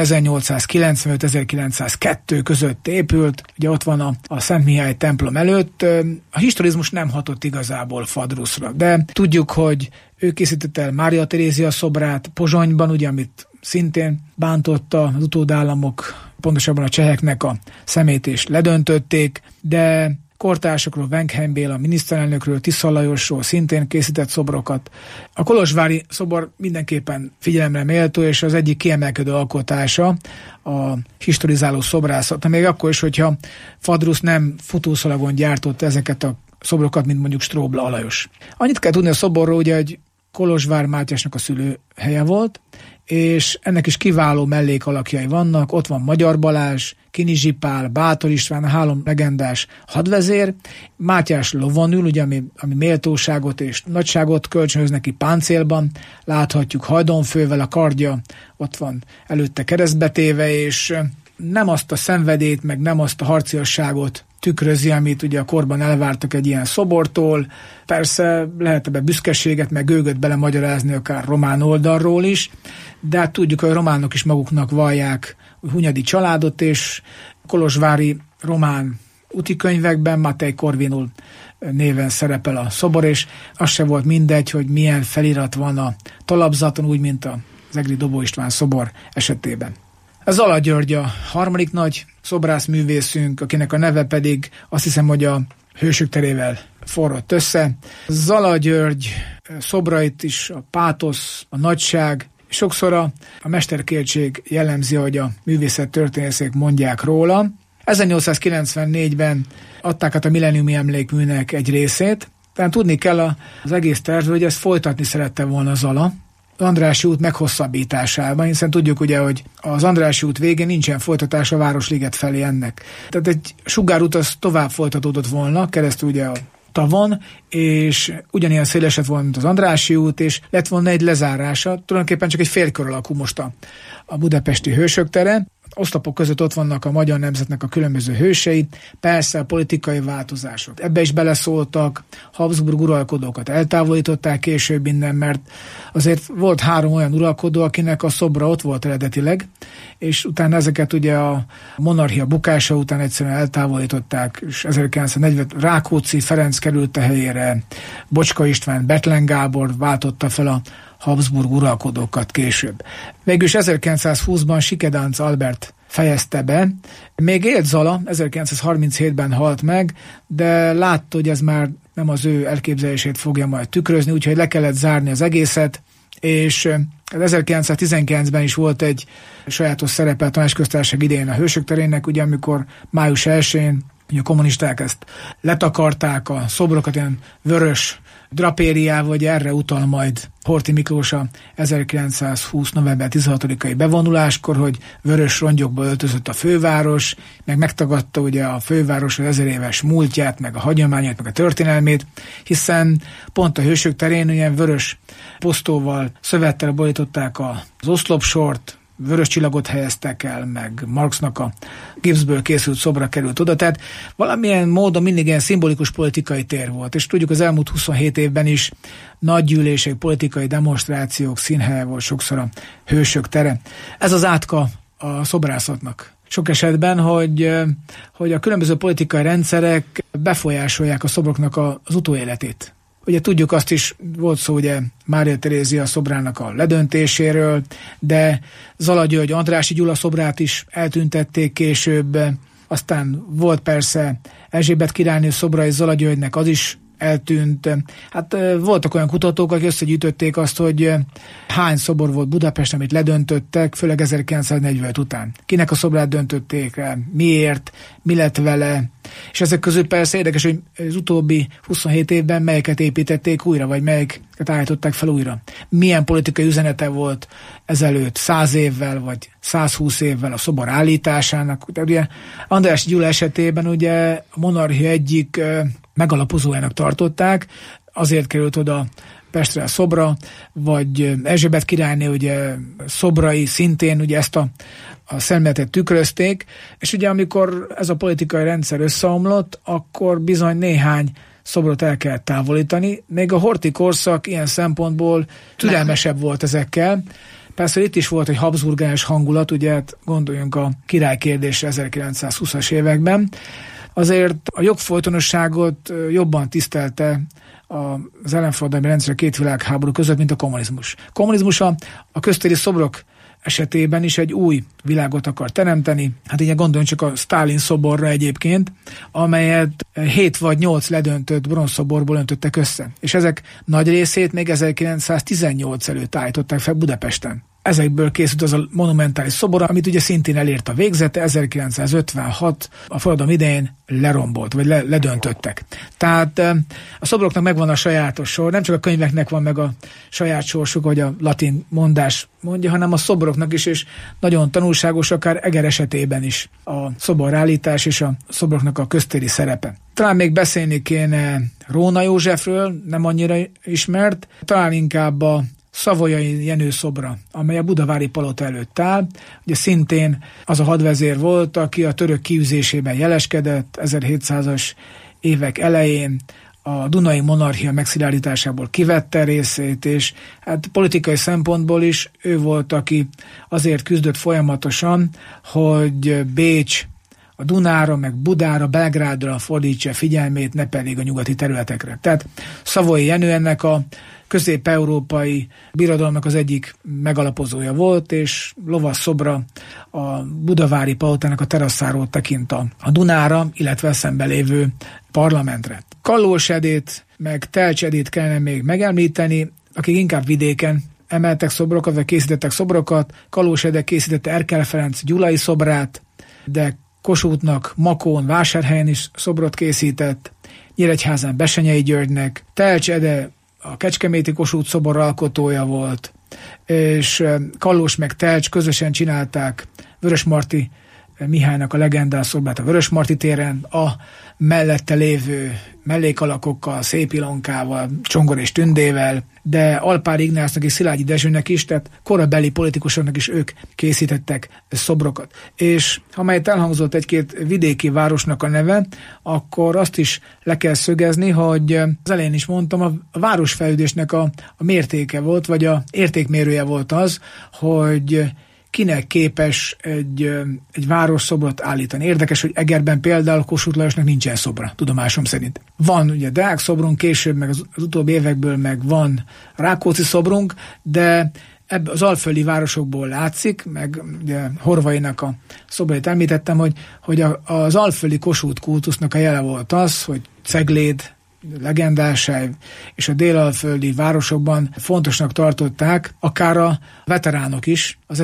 1895-1902 között épült, ugye ott van a Szent Mihály templom előtt. A historizmus nem hatott igazából Fadruszra, de tudjuk, hogy ő készítette el Mária Terézia szobrát Pozsonyban, ugye, amit szintén bántotta az utódállamok, pontosabban a cseheknek a szemét és ledöntötték, de kortársakról, Wenkheim Béla miniszterelnökről, Tisza Lajosról szintén készített szobrokat. A kolozsvári szobor mindenképpen figyelemre méltó, és az egyik kiemelkedő alkotása a historizáló szobrászat. Még akkor is, hogyha Fadrusz nem futószalagon gyártott ezeket a szobrokat, mint mondjuk Stróbla Alajos. Annyit kell tudni a szoborról, ugye, hogy Kolozsvár Mátyásnak a szülőhelye volt, és ennek is kiváló mellékalakjai vannak. Ott van Magyar Balázs, Kinizsi Pál, Bátor István, a 3 legendás hadvezér. Mátyás lovon ül, ugye, ami méltóságot és nagyságot kölcsönöz neki páncélban. Láthatjuk Hajdonfővel, a kardja ott van előtte keresztbetéve, és nem azt a szenvedélyt, meg nem azt a harciasságot tükrözi, amit ugye a korban elvártak egy ilyen szobortól. Persze lehet ebbe büszkeséget, meg gőgöt belemagyarázni akár román oldalról is, de hát tudjuk, hogy a románok is maguknak vallják Hunyadi családot, és kolozsvári román útikönyvekben Matej Corvinul néven szerepel a szobor, és az se volt mindegy, hogy milyen felirat van a talapzaton, úgy, mint az egri Dobó István szobor esetében. Zala György a harmadik nagy szobrászművészünk, akinek a neve pedig azt hiszem, hogy a Hősök terével forrott össze. Zala György szobrait is a pátosz, a nagyság, sokszor a mesterkéltség jellemzi, hogy a művészettörténészek mondják róla. 1894-ben adták át a Millenniumi Emlékműnek egy részét, tehát tudni kell az egész tervről, hogy ezt folytatni szerette volna Zala az Andrássy út meghosszabbításában, hiszen tudjuk ugye, hogy az Andrássy út végén nincsen folytatás a Városliget felé ennek. Tehát egy sugárút az tovább folytatódott volna, keresztül ugye a tavon, és ugyanilyen széles lett volna, mint az Andrássy út, és lett volna egy lezárása, tulajdonképpen csak egy félkör alakú most a budapesti Hősök tere. Oszlopok között ott vannak a magyar nemzetnek a különböző hősei, persze a politikai változások. Ebbe is beleszóltak, Habsburg uralkodókat eltávolították később innen, mert azért volt 3 olyan uralkodó, akinek a szobra ott volt eredetileg, és utána ezeket ugye a monarchia bukása után egyszerűen eltávolították, és 1940 Rákóczi Ferenc került a helyére, Bocska István, Bethlen Gábor váltotta fel a Habsburg uralkodókat később. Végülis 1920-ban Sikedánc Albert fejezte be. Még élt Zala, 1937-ben halt meg, de látta, hogy ez már nem az ő elképzelését fogja majd tükrözni, úgyhogy le kellett zárni az egészet, és 1919-ben is volt egy sajátos szerepe a Tanácsköztársaság idején a Hősök terének, ugye amikor május 1-én ugye a kommunisták ezt letakarták, a szobrokat ilyen vörös drapériával, vagy erre utal majd Horthy Miklós a 1920. november 16-ai bevonuláskor, hogy vörös rongyokba öltözött a főváros, meg megtagadta ugye a főváros az 1000 éves múltját, meg a hagyományát, meg a történelmét, hiszen pont a Hősök terén ilyen vörös posztóval, szövettel borították az oszlopsort, vörös csillagot helyeztek el, meg Marxnak a gipszből készült szobra került oda, tehát valamilyen módon mindig ilyen szimbolikus politikai tér volt, és tudjuk az elmúlt 27 évben is nagy gyűlések, politikai demonstrációk színhelye volt sokszor a Hősök tere. Ez az átka a szobrászatnak. Sok esetben, hogy a különböző politikai rendszerek befolyásolják a szobroknak az utóéletét. Ugye tudjuk, azt is volt szó ugye Mária Terézia szobrának a ledöntéséről, de Zala György Andrássy Gyula szobrát is eltüntették később, aztán volt persze Erzsébet királynő szobra és Zala Györgynek, az is eltűnt. Hát voltak olyan kutatók, akik összegyűjtötték azt, hogy hány szobor volt Budapesten, amit ledöntöttek, főleg 1945 után. Kinek a szobrát döntötték el, miért, mi lett vele, és ezek közül persze érdekes, hogy az utóbbi 27 évben melyeket építették újra, vagy melyeket állították fel újra. Milyen politikai üzenete volt ezelőtt 100 évvel, vagy 120 évvel a szobor állításának. De ugye Andrássy Gyula esetében ugye a monarchia egyik megalapozójának tartották, azért került oda Pestre a szobra, vagy Erzsébet királyné ugye szobrai szintén ugye ezt a szemléletet tükrözték, és ugye amikor ez a politikai rendszer összeomlott, akkor bizony néhány szobrot el kellett távolítani, még a Horthy korszak ilyen szempontból türelmesebb volt ezekkel. Persze itt is volt egy habsburgáns hangulat, ugye hát gondoljunk a király kérdésre 1920-as években. Azért a jogfolytonosságot jobban tisztelte az ellenforradalmi rendszer a két világháború között, mint a kommunizmus. A kommunizmus a köztéri szobrok esetében is egy új világot akar teremteni. Hát így gondoljunk csak a Sztálin szoborra egyébként, amelyet 7 vagy 8 ledöntött bronzszoborból öntöttek össze. És ezek nagy részét még 1918 előtt állították fel Budapesten. Ezekből készült az a monumentális szobor, amit ugye szintén elért a végzete, 1956 a forradalom idején lerombolt, vagy ledöntöttek. Tehát a szobroknak megvan a sajátos sor, nem csak a könyveknek van meg a saját sorsuk, hogy a latin mondás mondja, hanem a szobroknak is, és nagyon tanulságos, akár Eger esetében is a szoborállítás és a szobroknak a köztéri szerepe. Talán még beszélni kéne Róna Józsefről, nem annyira ismert, talán inkább a Savoyai Jenő szobra, amely a budavári palota előtt áll. Ugye szintén az a hadvezér volt, aki a török kiűzésében jeleskedett 1700-as évek elején, a Dunai monarchia megszilárdításából kivette részét, és hát politikai szempontból is ő volt, aki azért küzdött folyamatosan, hogy Bécs a Dunára, meg Budára, Belgrádra fordítsa figyelmét, ne pedig a nyugati területekre. Tehát Savoyai Jenő ennek a közép-európai birodalomnak az egyik megalapozója volt, és lovas szobra a budavári palotának a terasszáról tekint a Dunára, illetve szembe lévő parlamentre. Kallós Edét, meg Telcs Edét kellene még megemlíteni, akik inkább vidéken emeltek szobrokat, vagy készítettek szobrokat. Kallós Ede készítette Erkel Ferenc gyulai szobrát, de Kossuthnak, Makón, Vásárhelyen is szobrot készített, Nyíregyházán Bessenyei Györgynek, Telcs Ede a kecskeméti Kossuth szobor alkotója volt, és Kallós meg Telcs közösen csinálták Vörösmarty Mihálynak a legendás szobrát a Vörösmarty téren, a mellette lévő mellékalakokkal, Szép Ilonkával, Csongor és Tündével, de Alpár Ignácnak és Szilágyi Dezsőnek is, tehát korabeli politikusoknak is ők készítettek szobrokat. És ha amelyet elhangzott egy-két vidéki városnak a neve, akkor azt is le kell szögezni, hogy az elején is mondtam, a városfejlődésnek a mértéke volt, vagy a értékmérője volt az, hogy kinek képes egy városszobrot állítani. Érdekes, hogy Egerben például Kossuth Lajosnak nincsen szobra, tudomásom szerint. Van ugye Deák szobrunk, később meg az utóbbi évekből meg van Rákóczi szobrunk, de ebből az alföldi városokból látszik, meg ugye Horvainak a szobrait említettem, hogy az alföldi Kossuth kultusznak a jele volt az, hogy Cegléd, legendásáj és a délalföldi városokban fontosnak tartották, akár a veteránok is, az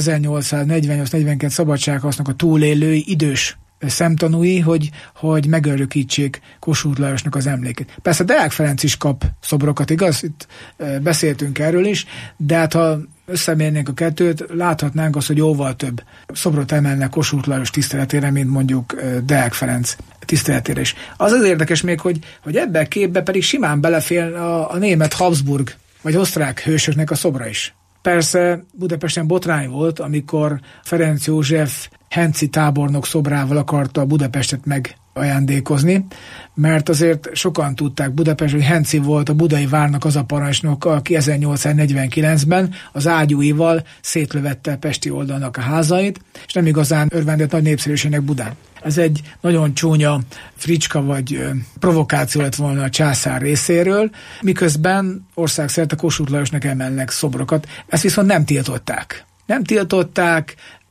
1848-42 szabadsághasznak a túlélői, idős szemtanúi, hogy megörökítsék Kossuth Lajosnak az emlékét. Persze Deák Ferenc is kap szobrokat, igaz? Itt beszéltünk erről is, de hát ha összemérnénk a kettőt, láthatnánk azt, hogy jóval több szobrot emelnek Kossuth Lajos tiszteletére, mint mondjuk Deák Ferenc tiszteletére is. Az érdekes még, hogy ebben a képbe pedig simán belefér a német Habsburg vagy osztrák hősöknek a szobra is. Persze Budapesten botrány volt, amikor Ferenc József Henczy tábornok szobrával akarta Budapestet megajándékozni, mert azért sokan tudták Budapest, hogy Henczy volt a budai várnak az a parancsnok, aki 1849-ben az ágyúival szétlövette pesti oldalnak a házait, és nem igazán örvendett nagy népszerűségnek Budán. Ez egy nagyon csúnya fricska vagy provokáció lett volna a császár részéről, miközben országszerte Kossuth Lajosnak emelnek szobrokat. Ezt viszont nem tiltották. Nem tiltották,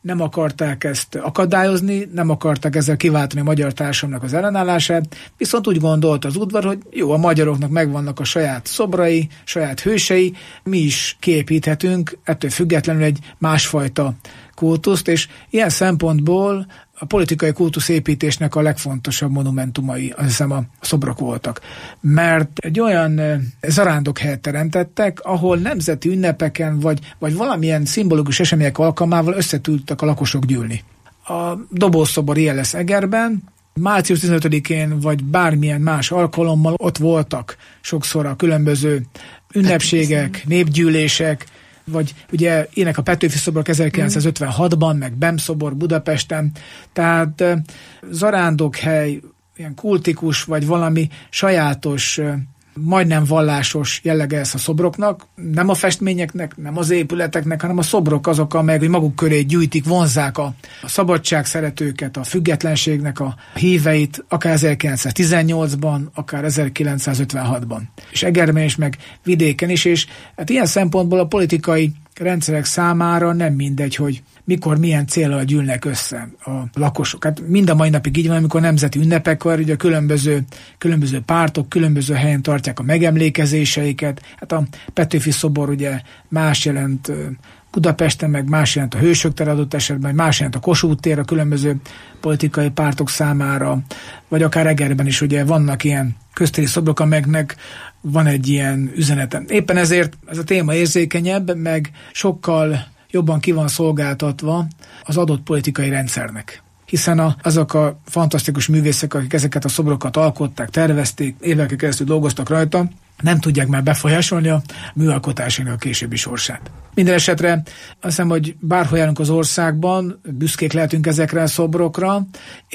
nem akarták ezt akadályozni, nem akarták ezzel kiváltani a magyar társadalomnak az ellenállását, viszont úgy gondolt az udvar, hogy jó, a magyaroknak megvannak a saját szobrai, saját hősei, mi is kiépíthetünk ettől függetlenül egy másfajta kultuszt, és ilyen szempontból a politikai kultuszépítésnek a legfontosabb monumentumai, azt hiszem, a szobrok voltak. Mert egy olyan zarándokhelyet teremtettek, ahol nemzeti ünnepeken, vagy valamilyen szimbolikus események alkalmával összetudtak a lakosok gyűlni. A dobószobor ilyen lesz Egerben, március 15-én, vagy bármilyen más alkalommal ott voltak sokszor a különböző ünnepségek, népgyűlések, vagy ugye ének a Petőfi szobrok 1956-ban, meg BEM szobor Budapesten, tehát zarándokhely, ilyen kultikus, vagy valami sajátos, majdnem vallásos jellege ez a szobroknak, nem a festményeknek, nem az épületeknek, hanem a szobrok azok, amelyek maguk köré gyűjtik, vonzzák a szabadság szeretőket, a függetlenségnek a híveit, akár 1918-ban, akár 1956-ban. És Egerben is, meg vidéken is, és hát ilyen szempontból a politikai rendszerek számára nem mindegy, hogy mikor, milyen céllal gyűlnek össze a lakosok. Hát mind a mai napig így van, amikor nemzeti ünnepek, ugye különböző pártok különböző helyen tartják a megemlékezéseiket. Hát a Petőfi szobor ugye más jelent Budapesten, meg más jelent a Hősök tere adott esetben, más jelent a Kossuth tér a különböző politikai pártok számára, vagy akár Egerben is ugye vannak ilyen köztéri szobrok, amelyeknek van egy ilyen üzenete. Éppen ezért ez a téma érzékenyebb, meg sokkal jobban ki van szolgáltatva az adott politikai rendszernek. Hiszen azok a fantasztikus művészek, akik ezeket a szobrokat alkották, tervezték, évekkel keresztül dolgoztak rajta, nem tudják már befolyásolni a műalkotásának a későbbi sorsát. Minden esetre azt hiszem, hogy bárhol járunk az országban, büszkék lehetünk ezekre a szobrokra,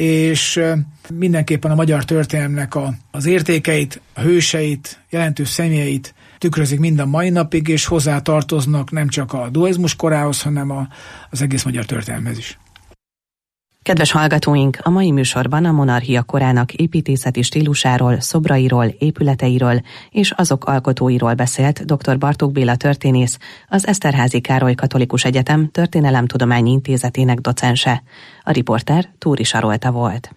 és mindenképpen a magyar történelemnek az értékeit, a hőseit, jelentős személyeit tükrözik mind a mai napig, és hozzá tartoznak nem csak a dualizmus korához, hanem az egész magyar történelemhez is. Kedves hallgatóink, a mai műsorban a monarchia korának építészeti stílusáról, szobrairól, épületeiről és azok alkotóiról beszélt dr. Bartók Béla történész, az Eszterházy Károly Katolikus Egyetem Történelemtudományi Intézetének docense. A riporter Túri Sarolta volt.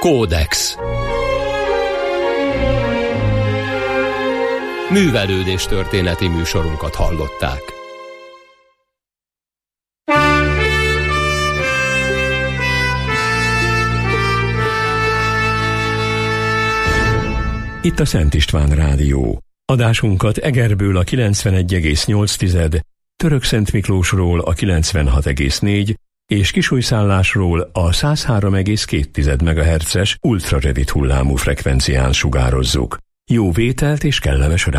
Kódex. Művelődés történeti műsorunkat hallották. Itt a Szent István Rádió. Adásunkat Egerből a 91,8, Törökszent Miklósról a 96,4 és Kisújszállásról a 103,2 MHz-es ultrarövid hullámú frekvencián sugározzuk. Jó vételt és kellemes